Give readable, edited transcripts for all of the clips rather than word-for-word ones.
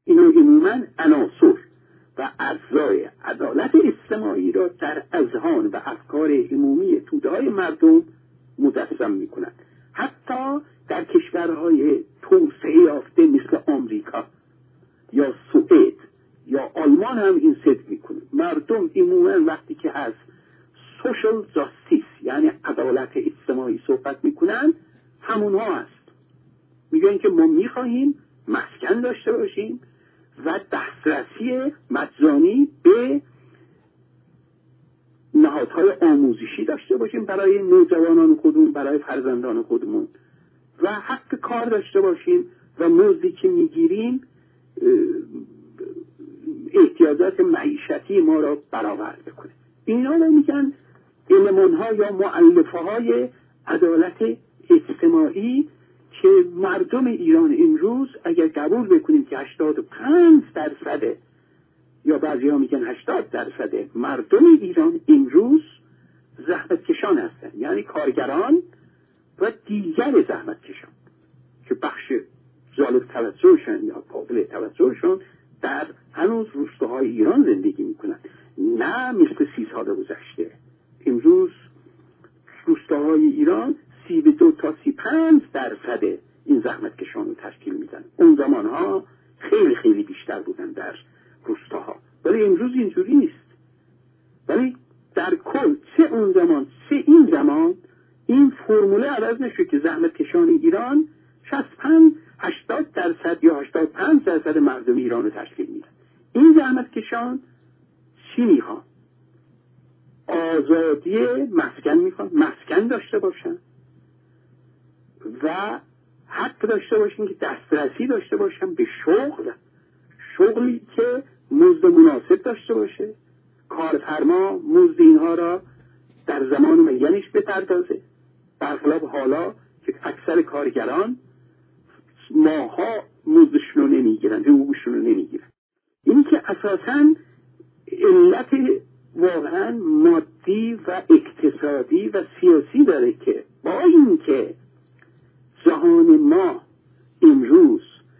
اینا عموماً عناصر و اجزای عدالت اجتماعی را در اذهان و افکار عمومی توده‌های مردم مجسم می‌کنند. حتی در کشورهای توسعه یافته مثل آمریکا یا سوئد یا آلمان هم این صدق می‌کنه. مردم عموماً وقتی که از سوشال جاستیس یعنی عدالت اجتماعی صحبت می‌کنند، همونها هست. میگن که ما می‌خواهیم مسکن داشته باشیم و دسترسی مجانی به نهادهای آموزشی داشته باشیم برای نوجوانان خودمون، برای فرزندان خودمون، و حق کار داشته باشیم و مزدی که میگیریم احتیاجات معیشتی ما را برآورده کنه. اینا رو میگن المان‌ها یا مؤلفه‌های عدالت اجتماعی که مردم ایران امروز اگر قبول بکنیم که 85% یا بعضی ها میگن 80% مردم ایران امروز زحمتکشان هستن، یعنی کارگران و دیگر زحمتکشان که بخش جالب توجهشون یا قابل توجهشون در هنوز روستاهای ایران زندگی میکنن، نه مثل 30 سال گذشته. امروز روستاهای ایران 32 تا 35% این زحمتکشان رو تشکیل میدن. اون زمانها خیلی خیلی بیشتر بودن در روستاها، ولی امروز اینجوری نیست. ولی در کل چه اون زمان چه این زمان این فرموله عوض نشد که زحمتکشان ایران 80% یا 85% مردم ایران رو تشکیل میدن. این زحمتکشان چی میخوان؟ آزادی مسکن میخوان، مسکن داشته باشن و حق داشته باشن که دسترسی داشته باشن به شغلی که مزد مناسب داشته باشه، کارفرما مزد اینها را در زمان معینش بپردازه، برخلاف حالا که اکثر کارگران ماها مزدشون رو نمیگیرن، حقوقشون رو نمیگیرن. این که اساساً علت واقعا مادی و اقتصادی و سیاسی داره که با این که جهان ما امروز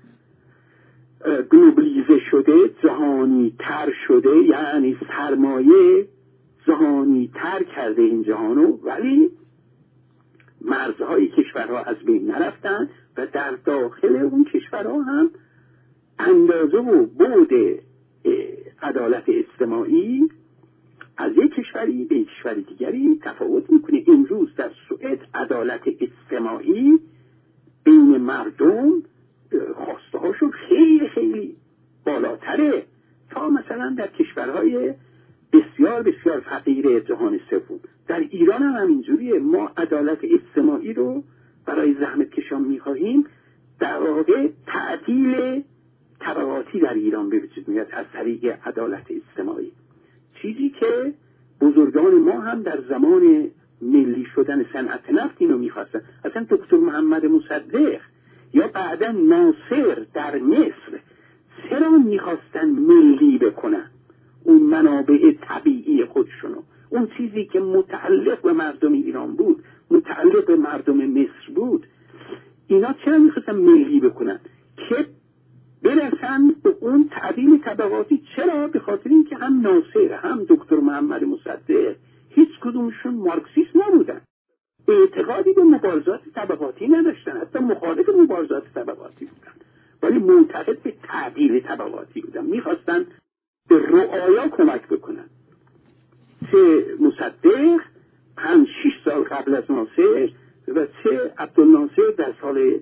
گلوبالیزه شده، جهانی تر شده، یعنی سرمایه جهانی تر کرده این جهانو، ولی مرزهای کشورها از بین نرفتن و در داخل اون کشورها هم اندازه و بعد عدالت اجتماعی از یک کشوری به یک کشور دیگری تفاوت میکنه. امروز در سوئد عدالت اجتماعی بین مردم خواسته هاشون خیلی خیلی بالاتره تا مثلا در کشورهای بسیار بسیار فقیر جهان سوم. در ایران هم همینجوریه. ما عدالت اجتماعی رو برای زحمتکشان میخواهیم، در واقع تعدیل طبقاتی در ایران به وجود میاد از طریق عدالت اجتماعی، چیزی که بزرگان ما هم در زمان ملی شدن صنعت نفت اینو میخواستن. اصلا دکتر محمد مصدق یا بعدا ناصر در مصر چرا میخواستن ملی بکنن اون منابع طبیعی خودشونو؟ اون چیزی که متعلق به مردم ایران بود، متعلق به مردم مصر بود، اینا چرا میخواستن ملی بکنن؟ که برسن به اون تعدیل طبقاتی. چرا؟ به خاطر اینکه هم ناصر هم دکتر محمد مصدق هیچ کدومشون مارکسیست نبودن، اعتقادی به مبارزات طبقاتی نداشتن، حتی مخالف مبارزات طبقاتی بودن، ولی معتقد به تعدیل طبقاتی بودن. میخواستن به رعایا کمک بکنن. چه مصدق 5-6 سال قبل از ناصر و چه عبدالناصر در سال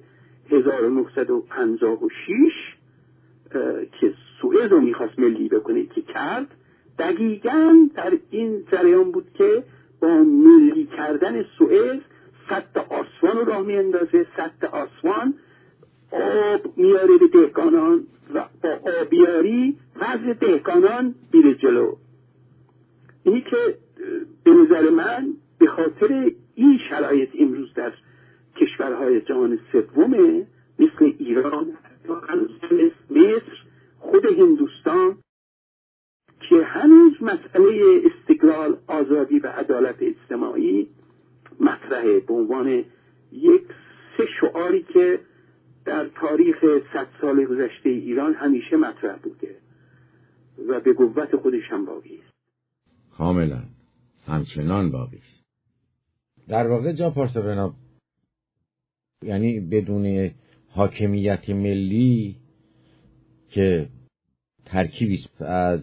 1956 که سوئد رو میخواست ملی بکنه که کرد، دقیقاً در این جریان بود که با ملی کردن سوئد سد آسوان رو راه میاندازه. سد آسوان آب میاره به دهقانان و با آبیاری وضع دهقانان میره جلو. اینی که به نظر من به خاطر این شرایط امروز در کشورهای جهان سومه مثل ایران، مصر، خود هندوستان که هنوز مسئله استقلال، آزادی و عدالت اجتماعی مطرحه به عنوان یک 3 شعاری که در تاریخ 100 سال گذشته ایران همیشه مطرح بوده و به قوت خودش هم باقی است. کاملا همچنان باقی است. در واقع جا پارسا یعنی بدون حاکمیت ملی که ترکیبی از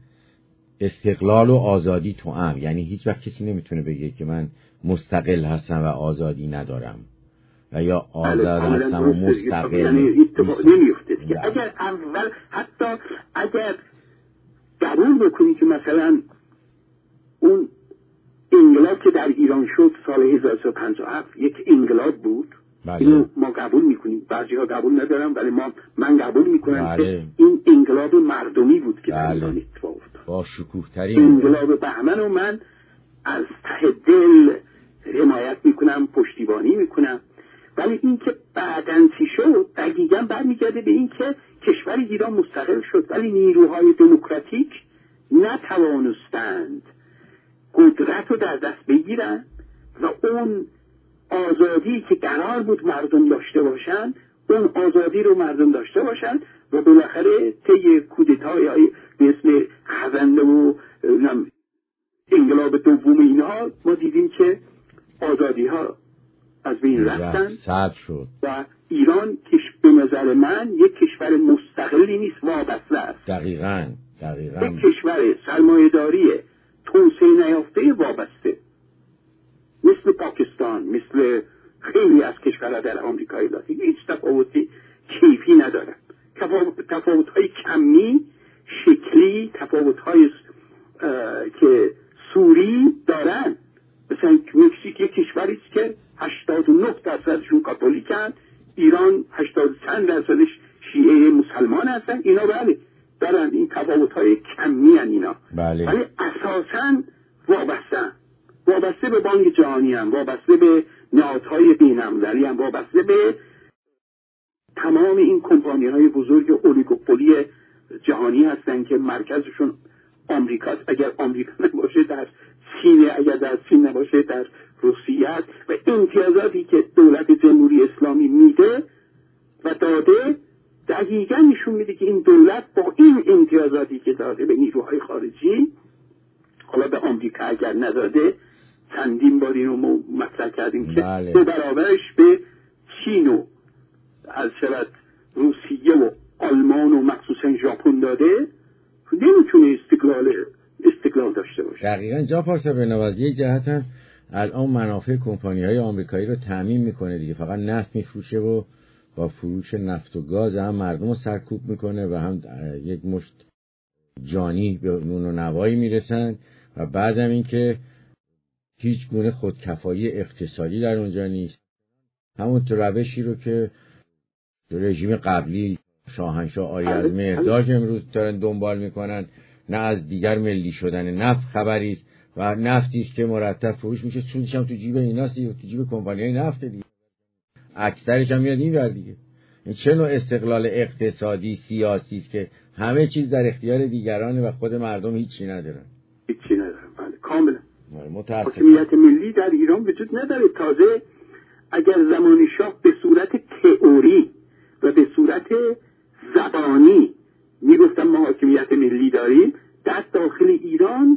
استقلال و آزادی توأم، یعنی هیچ وقت کسی نمیتونه بگه که من مستقل هستم و آزادی ندارم و یا آزاد هستم و مستقل، یعنی اتفاق نمیفته که اگر اول حتی اگر قبول بکنی که مثلا اون انقلاب که در ایران شد سال 1357 یک انقلاب بود، اینو ما قبول میکنیم، بعضی ها قبول ندارم ولی من قبول میکنم که این انقلاب مردمی بود که در ایران اتفاق افتاد، با شکوه ترین انقلاب بهمن و من از ته دل حمایت میکنم، پشتیبانی میکنم. ولی این که بعداً چی شد دقیقاً برمیگرده به این که کشور ایران مستقل شد ولی نیروهای دموکراتیک نتوانستند قدرت رو در دست بگیرن و اون آزادی که قرار بود مردم داشته باشن، اون آزادی رو مردم داشته باشن و بالاخره طی کودتای به اسم خزنده و انقلاب دوم اینها ما دیدیم که آزادی ها از بین رفتن شد و ایران به نظر من یک کشور مستقلی نیست، وابسته است. دقیقاً یک کشور سرمایه‌داری توسعه نیافته وابسته، مثل پاکستان، مثل خیلی از کشورها در آمریکای لاتین. هیچ تفاوتی کیفی ندارن، تفاوت‌های کمی، شکلی، تفاوت‌های که سوری دارن. مثلا مکزیک یک کشوری است که 89% کاتولیکن، ایران 80 چند درصدش شیعه مسلمان هستن. اینا بله دارن این تفاوت‌های کمی هن اینا، بله. ولی اساساً وابسته به بانک جهانی هم، وابسته به نهادهای بین‌المللی هم، وابسته به تمام این کمپانی‌های بزرگ اولیگوپولی جهانی هستن که مرکزشون آمریکاست. اگر آمریکا نباشه در چین، اگر در چین نباشه در روسیه است. و امتیازاتی که دولت جمهوری اسلامی میده و داده دقیقا نشون میده که این دولت با این امتیازاتی که داده به نیروهای خارجی، حالا به آمریکا اگر نداده، چندین بار اینو مطرح کردیم که دو برابرش به چین و از شرط روسیه و آلمان و مخصوصا ژاپن داده، نمیتونه استقلال داشته باشه. دقیقاً جا پارسا بنوازی یک جهت هم الان منافع کمپانی‌های آمریکایی رو تامین میکنه دیگه، فقط نفت میفروشه و با فروش نفت و گاز هم مردم رو سرکوب میکنه و هم یک مشت جانی به نون و نوایی میرسن و بعدم این که هیچ گونه خودکفایی اقتصادی در اونجا نیست. همون روشی رو که رژیم قبلی شاهنشاه آری از مهرداد امروز دارن دنبال میکنن، نه از دیگر ملی شدن نفت خبری است و نفتی است که مرتب فروش میشه، سودش هم تو جیب ایناست، تو جیب کمپانی‌های نفت دیگه، اکثرش هم میاد این ور دیگه. این چه نوع استقلال اقتصادی سیاسی است که همه چیز در اختیار دیگرانه و خود مردم هیچی ندارن. بله کاملا. متاسفم حاکمیت ملی در ایران وجود نداره. تازه اگر زمان شاه به صورت تئوری و به صورت زبانی میگفتم ما حاکمیت ملی داریم، در داخل ایران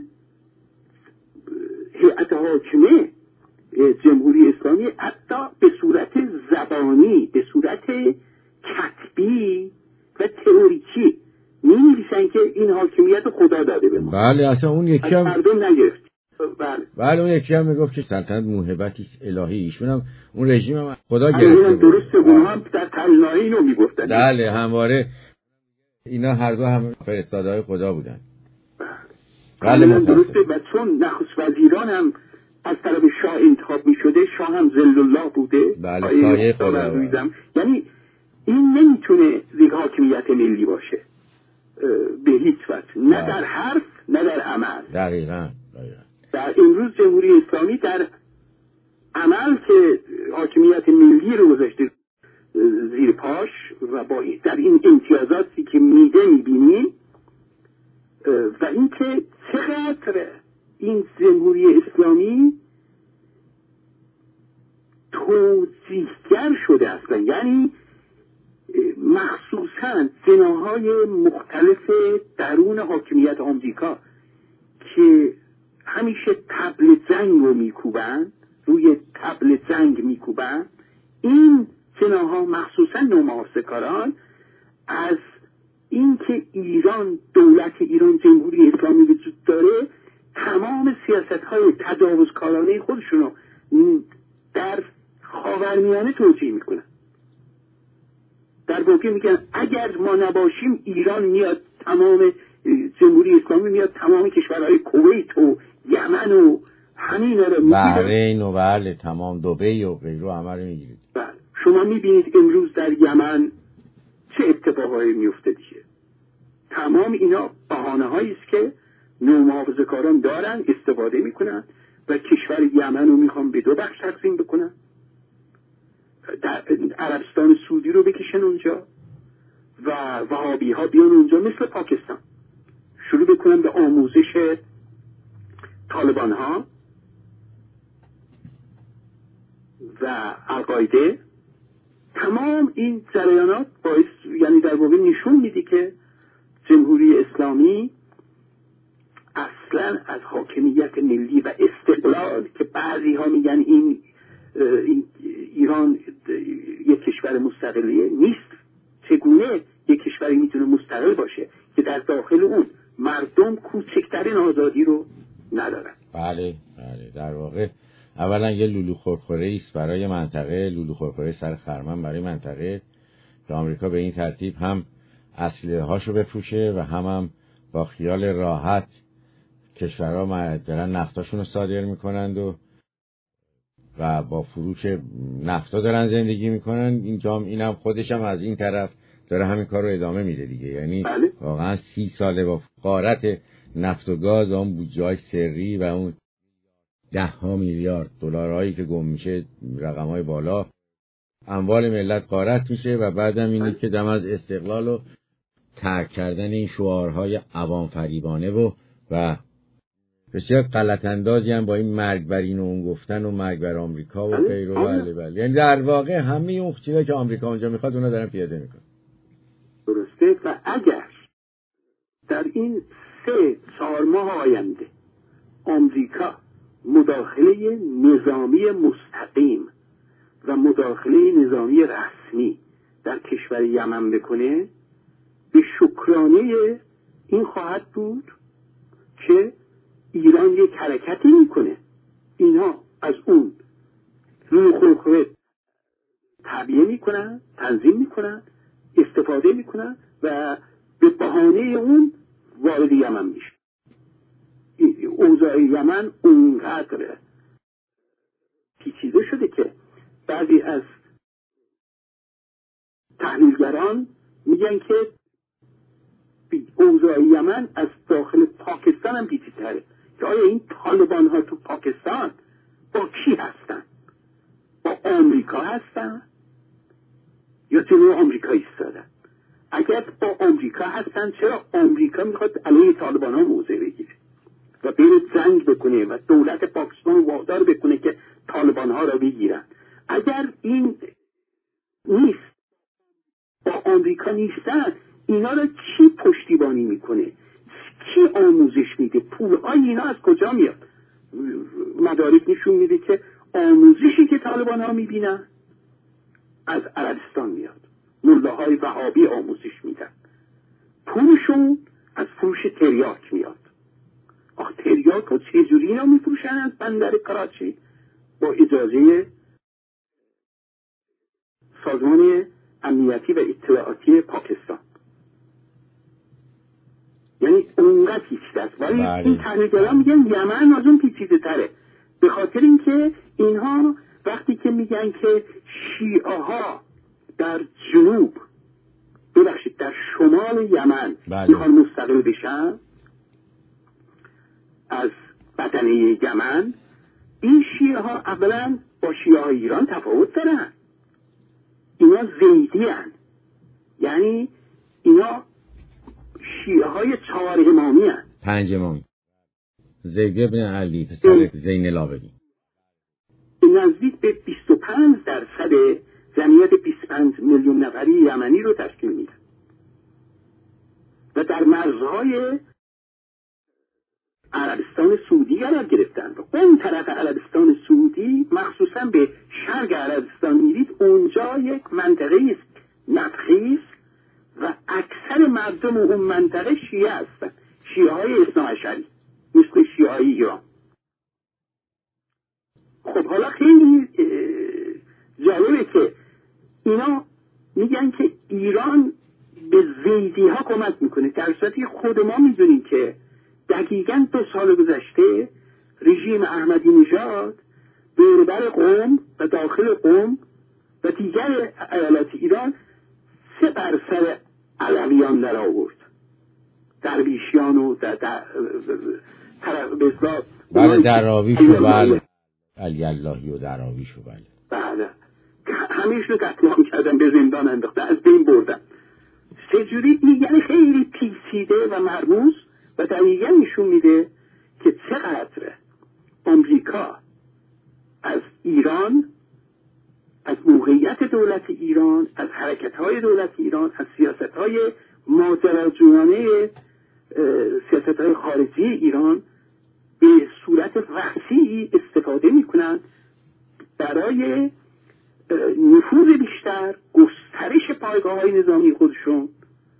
هیئت حاکمه جمهوری اسلامی حتی به صورت زبانی، به صورت کتبی و تئوریکی می‌نویسن که این حاکمیت خدا داده به ما. بله اصلا اون یکی هم مردم نگرفت. بله اون یکی هم میگفت که سلطنت موهبتی الهی، ایشون هم اون رژیم هم خدا گرفته. درسته، اونها هم در تلنایی اینو میگفتن. بله همواره اینا هر دو هم فرستاده‌های خدا بودن. بله درسته. و چون نخست وزیران هم از طرف شاه انتخاب می‌شده، شاه هم ذل الله بوده، بله سایه خدا بوده. یعنی این نمیتونه یک حاکمیت ملی باشه به هیچ وجه، نه در حرف نه در عمل. دقیقاً. در امروز جمهوری اسلامی در عمل که حاکمیت ملی رو گذاشته زیر پاش و با در این امتیازاتی که میده میبینیم و اینکه چقدر این جمهوری اسلامی توزیعگر شده اصلا، یعنی مخصوصا زناهای مختلف درون حاکمیت آمریکا که همیشه طبل زنگ رو میکوبن، روی طبل زنگ میکوبن، این زناها مخصوصا نومحافظه‌کاران از اینکه ایران، دولت ایران جمهوری اسلامی وجود داره، تمام سیاست‌های تجاوزکارانه خودشون رو در خاورمیانه توجیه میکنن. در واقع میگن اگر ما نباشیم ایران میاد، تمام جمهوری اسلامی میاد تمام کشورهای کویت و یمن و همین رو میگیره، بحرین و بله تمام دبی و غیره همه رو میگیرید. شما میبینید امروز در یمن چه اتفاقایی میفته دیگه. تمام اینا بهانه‌هایی است که نومحافظه‌کاران دارن، استفاده میکنن و کشور یمن رو میخوان به دو بخش تقسیم بکنن، در عربستان سعودی رو بکشن اونجا و وهابی ها بیان اونجا مثل پاکستان شروع بکنن به آموزش طالبان ها و القاعده. تمام این جریانات باعث، یعنی در واقع نشون میده که جمهوری اسلامی اصلا از حاکمیت ملی و استقلال که بعضی ها میگن این ایران یک کشور مستقلیه نیست. چگونه یک کشوری میتونه مستقل باشه که در داخل اون مردم کوچکترین آزادی رو ندارن؟ بله بله، در واقع اولا یه لولو خورخوره است برای منطقه، لولو خورخوره سر خرمن برای منطقه که آمریکا به این ترتیب هم اسلحه هاشو بفروشه و هم با خیال راحت کشورها دارن نفتاشون رو صادر میکنند و با فروش نفتا دارن زندگی میکنن. اینم خودش هم از این طرف داره همین کار رو ادامه میده دیگه. یعنی واقعا 30 ساله با غارت نفت و گاز، اون بودجه‌های سری و اون 10 میلیارد دلارهایی که گم میشه، رقم‌های بالا، اموال ملت غارت میشه و بعدم اینه که دم از استقلال و ترک کردن این شعارهای عوام فریبانه و بسیار غلط اندازی هم با این مرگ بر این و اون گفتن و مرگ بر آمریکا و غیره. بله. یعنی در واقع همه اون چیزایی که آمریکا اونجا میخواد اونا دارن پیاده میکنن. درسته. و اگر در این 3-4 ماه آینده آمریکا مداخله نظامی مستقیم و مداخله نظامی رسمی در کشور یمن بکنه، به شکرانه این خواهد بود که ایران یک حرکتی میکنه. اینا از اون روی خورخوره تعبیه میکنن، تنظیم میکنن، استفاده میکنن و به بهانه اون وارد یمن میشه. اوضاع یمن اونقدر پیچیده شده که بعضی از تحلیلگران میگن که اوضاع یمن از داخل پاکستان هم پیچیده‌تره، که آیا این طالبان ها تو پاکستان با کی هستن؟ با آمریکا هستن یا جلوی آمریکا ایستادن؟ اگر با آمریکا هستن، چرا آمریکا میخواد علیه طالبان ها موضع بگیره و بره جنگ بکنه و دولت پاکستان وادار بکنه که طالبان ها را بگیرن؟ اگر این نیست، با آمریکا نیستن، اینا را کی پشتیبانی میکنه؟ کی آموزش میده؟ پولهای اینا از کجا میاد؟ مدارک نشون میده که آموزشی که طالبان ها میبینن از عربستان میاد. ملاهای وهابی آموزش میدن، پولشون از فروش تریاک میاد. تریاک ها چجوری اینا میفروشن از بندر کراچی؟ با اجازه سازمان امنیتی و اطلاعاتی پاکستان. یعنی اونقدر پیچیده است. ولی این تحلیلگران میگن یمن از اون پیچیده تره، به خاطر اینکه اینها وقتی که میگن که شیعه ها در جنوب، ببخشید در شمال یمن میخوان مستقل بشن از بدنه یمن، این شیعه ها اولا با شیعه های ایران تفاوت دارن. اینا زیدی هن، یعنی اینا شیعه های 4 امامی هن، 5 امامی، زید ابن علی پسر زین العابدین. نزدیک به 25% جمعیت چند میلیون نفری یمنی رو تشکیل میدن و در مرزهای عربستان سعودی قرار گرفتن. اون طرف عربستان سعودی مخصوصا به شرق عربستان میرید، اونجا یک منطقه است نفخیز و اکثر مردم اون منطقه شیعه هستن، شیعه های اثناعشری مثل شیعه های ایران. خب حالا خیلی جالبه که اینا میگن که ایران به زیدی ها کمک میکنه، در صورتی خود ما میدونیم که دقیقاً 2 سال گذشته رژیم احمدی نژاد دوربر قم و داخل قم و دیگر ایالات ایران 3 بر سر علویان در آورد، درویشیان و بله دراویش و بله علی اللهی و دراویش و بله همیشه قتل عام کردن، به زندان انداختن، از بین بردن. چجوری میگن خیلی پیچیده و مرموز و دقیقا نشون میده که چقدر آمریکا از ایران، از موقعیت دولت ایران، از حرکت‌های دولت ایران، از سیاست‌های ماجراجویانه سیاست‌های خارجی ایران به صورت وسیعی استفاده می‌کنند برای نفوذ بیشتر، گسترش پایگاه‌های نظامی خودشون،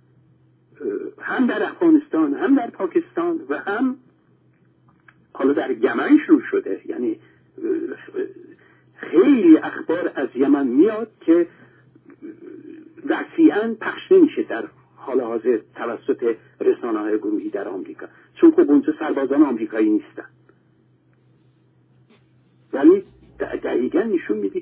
هم در افغانستان، هم در پاکستان و هم حالا در یمن شروع شده. یعنی خیلی اخبار از یمن میاد که وسیعاً پخش نمیشه در حال حاضر توسط رسانه‌های گروهی در آمریکا، چون خب اونجا سربازان آمریکایی نیستن. ولی دقیقاً نشون میده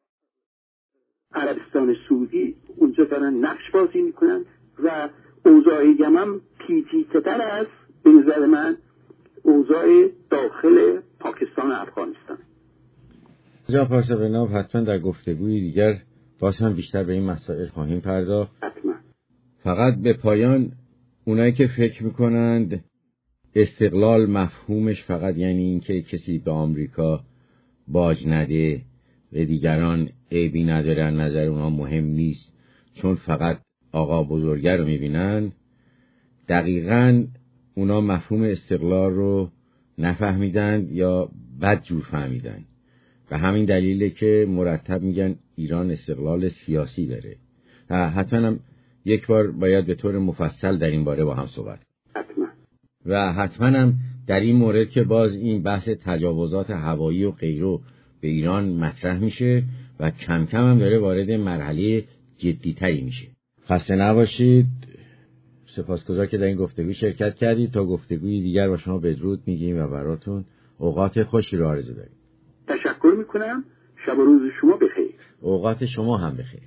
عربستان سعودی اونجا دارن نقش بازی میکنن و اوضاع یمن پیچیده‌تر از به نظر من اوضاع داخل پاکستان و افغانستان. جناب پارسابناب حتما در گفتگوی دیگر باز هم بیشتر به این مسائل خواهیم پرداخت. حتما. فقط به پایان اونایی که فکر میکنند استقلال مفهومش فقط یعنی این که کسی به آمریکا باج نده و دیگران عیبی ندارن، نظر اونا مهم نیست چون فقط آقا بزرگه رو میبینن، دقیقاً اونا مفهوم استقلال رو نفهمیدن یا بد جور فهمیدن و همین دلیله که مرتب میگن ایران استقلال سیاسی داره. حتما هم یک بار باید به طور مفصل در این باره با هم صحبت حتما. و حتما هم در این مورد که باز این بحث تجاوزات هوایی و غیره به ایران مطرح میشه و کم کم هم داره وارد مرحله جدی‌تری میشه. خسته نباشید. سپاسگزار که در این گفتگو شرکت کردید. تا گفتگوی دیگر با شما بدرود میگیم و براتون اوقات خوشی رو آرزو داریم. تشکر میکنم. شب و روز شما بخیر. اوقات شما هم بخیر.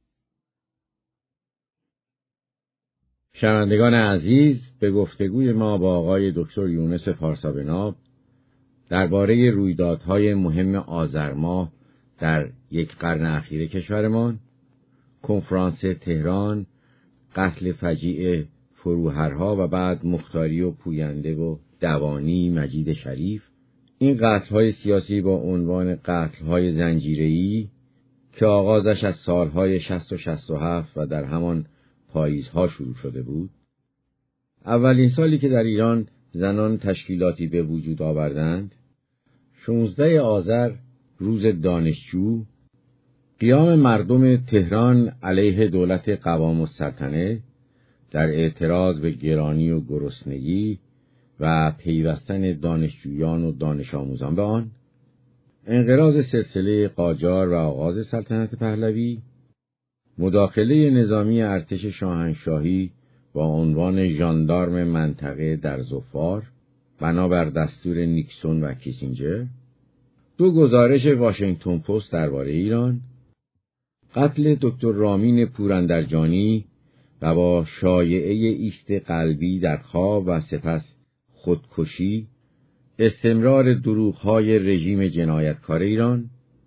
شنوندگان عزیز، به گفتگوی ما با آقای دکتر یونس پارسابناب درباره رویدادهای مهم آذر ماه در 1 قرن اخیر کشورمان، کنفرانس تهران، قتل فجیع فروهرها و بعد مختاری و پوینده و دوانی مجید شریف، این قتل‌های سیاسی با عنوان قتل‌های زنجیره‌ای که آغازش از سالهای 60 و 67 و در همان پاییزها شروع شده بود، اولین سالی که در ایران زنان تشکیلاتی به وجود آوردند، 16 آذر روز دانشجو، قیام مردم تهران علیه دولت قوام السلطنه در اعتراض به گرانی و گرسنگی و پیوستن دانشجویان و دانش آموزان به آن، انقراض سلسله قاجار و آغاز سلطنت پهلوی، مداخله نظامی ارتش شاهنشاهی با عنوان ژاندارم منطقه در ظفار بنابر دستور نیکسون و کیسینجر، 2 گزارش واشنگتن پست درباره ایران، قتل دکتر رامین پوراندرجانی و با شایعه ایست قلبی در خواب و سپس خودکشی، استمرار دروغ‌های رژیم جنایتکار ایران،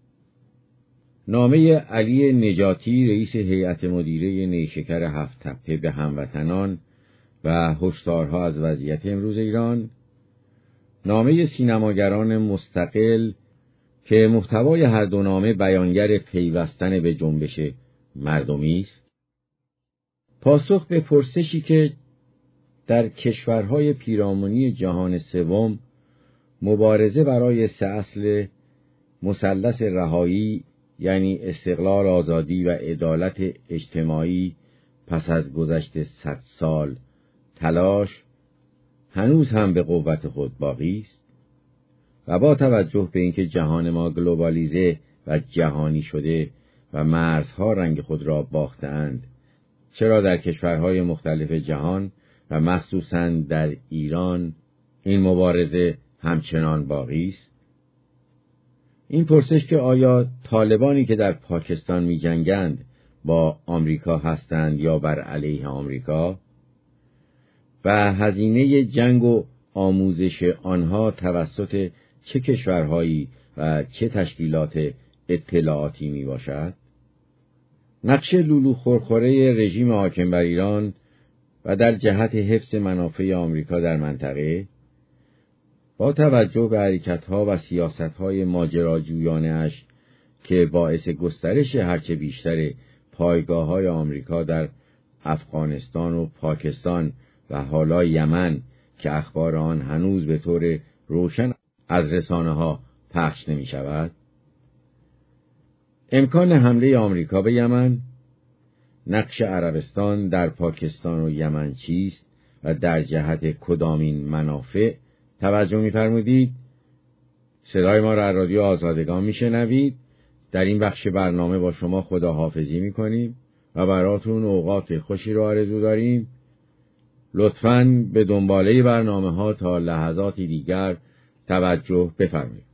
نامه علی نجاتی رئیس هیئت مدیره نیشکر 7 تپه به هموطنان و هشدارها از وضعیت امروز ایران، نامه سینماگران مستقل که محتوای هر 2 نامه بیانگر پیوستن به جنبش مردمی است؟ پاسخ به پرسشی که در کشورهای پیرامونی جهان سوم مبارزه برای 3 اصل مثلث رهایی، یعنی استقلال، آزادی و عدالت اجتماعی، پس از گذشت 100 سال تلاش هنوز هم به قوت خود باقی است و با توجه به اینکه جهان ما گلوبالیزه و جهانی شده و مرزها رنگ خود را باختند، چرا در کشورهای مختلف جهان و مخصوصاً در ایران این مبارزه همچنان باقی است؟ این پرسش که آیا طالبانی که در پاکستان می جنگند با آمریکا هستند یا بر علیه آمریکا و هزینه جنگ و آموزش آنها توسط چه کشورهایی و چه تشکیلات اطلاعاتی می باشد؟ نقش لولو خورخوره رژیم حاکم بر ایران و در جهت حفظ منافع آمریکا در منطقه با توجه به حرکت‌ها و سیاست‌های ماجراجویانه‌اش که باعث گسترش هرچه بیشتر پایگاه‌های آمریکا در افغانستان و پاکستان و حالا یمن که اخبار آن هنوز به طور روشن از رسانه‌ها پخش نمی‌شود. امکان حمله آمریکا به یمن، نقش عربستان در پاکستان و یمن چیست و در جهت کدامین منافع توجه می‌فرمودید؟ صدای ما را از رادیو آزادگان میشنوید. در این بخش برنامه با شما خداحافظی میکنیم و براتون اوقات خوشی رو آرزو داریم. لطفاً به دنباله برنامه ها تا لحظاتی دیگر توجه بفرمایید.